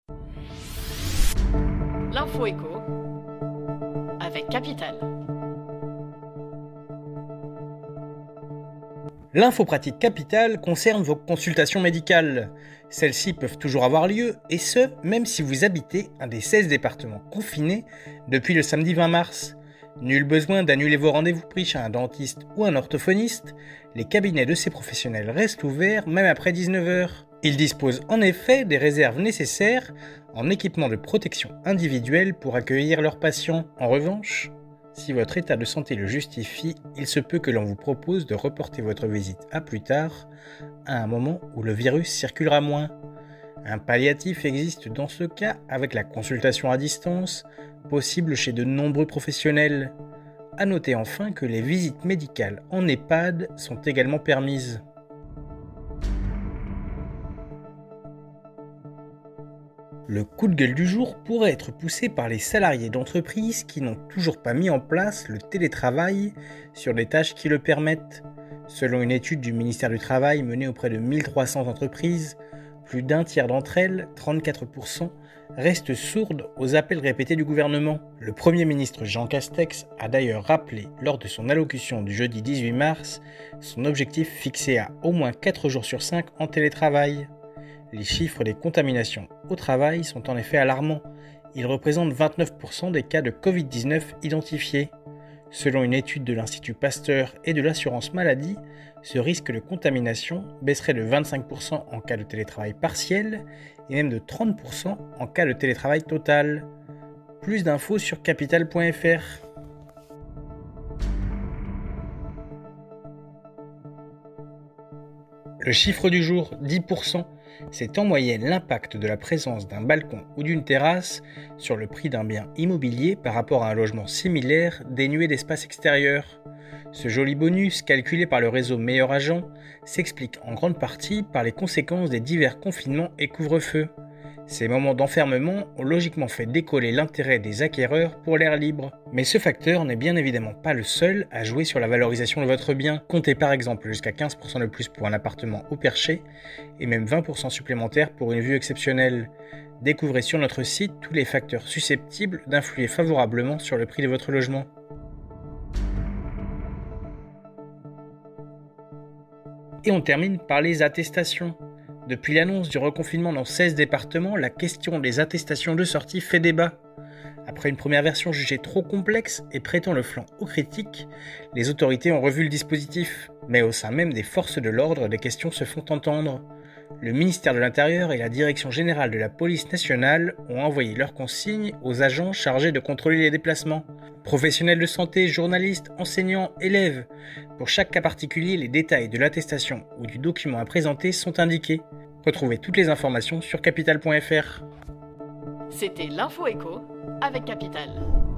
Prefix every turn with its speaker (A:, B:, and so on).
A: L'info écho avec Capital.
B: L'info pratique Capital concerne vos consultations médicales. Celles-ci peuvent toujours avoir lieu, et ce, même si vous habitez un des 16 départements confinés depuis le samedi 20 mars. Nul besoin d'annuler vos rendez-vous pris chez un dentiste ou un orthophoniste, les cabinets de ces professionnels restent ouverts même après 19h. Ils disposent en effet des réserves nécessaires en équipement de protection individuelle pour accueillir leurs patients. En revanche, si votre état de santé le justifie, il se peut que l'on vous propose de reporter votre visite à plus tard, à un moment où le virus circulera moins. Un palliatif existe dans ce cas avec la consultation à distance, possible chez de nombreux professionnels. À noter enfin que les visites médicales en EHPAD sont également permises. Le coup de gueule du jour pourrait être poussé par les salariés d'entreprises qui n'ont toujours pas mis en place le télétravail sur des tâches qui le permettent. Selon une étude du ministère du Travail menée auprès de 1300 entreprises, plus d'un tiers d'entre elles, 34%, restent sourdes aux appels répétés du gouvernement. Le Premier ministre Jean Castex a d'ailleurs rappelé lors de son allocution du jeudi 18 mars son objectif fixé à au moins 4 jours sur 5 en télétravail. Les chiffres des contaminations au travail sont en effet alarmants. Ils représentent 29% des cas de Covid-19 identifiés. Selon une étude de l'Institut Pasteur et de l'assurance maladie, ce risque de contamination baisserait de 25% en cas de télétravail partiel et même de 30% en cas de télétravail total. Plus d'infos sur capital.fr. Le chiffre du jour, 10%, c'est en moyenne l'impact de la présence d'un balcon ou d'une terrasse sur le prix d'un bien immobilier par rapport à un logement similaire dénué d'espace extérieur. Ce joli bonus, calculé par le réseau Meilleur Agent, s'explique en grande partie par les conséquences des divers confinements et couvre-feu. Ces moments d'enfermement ont logiquement fait décoller l'intérêt des acquéreurs pour l'air libre. Mais ce facteur n'est bien évidemment pas le seul à jouer sur la valorisation de votre bien. Comptez par exemple jusqu'à 15% de plus pour un appartement au perché et même 20% supplémentaires pour une vue exceptionnelle. Découvrez sur notre site tous les facteurs susceptibles d'influer favorablement sur le prix de votre logement. Et on termine par les attestations. Depuis l'annonce du reconfinement dans 16 départements, la question des attestations de sortie fait débat. Après une première version jugée trop complexe et prêtant le flanc aux critiques, les autorités ont revu le dispositif. Mais au sein même des forces de l'ordre, des questions se font entendre. Le ministère de l'Intérieur et la Direction générale de la police nationale ont envoyé leurs consignes aux agents chargés de contrôler les déplacements. Professionnels de santé, journalistes, enseignants, élèves. Pour chaque cas particulier, les détails de l'attestation ou du document à présenter sont indiqués. Retrouvez toutes les informations sur capital.fr.
A: C'était l'info écho avec Capital.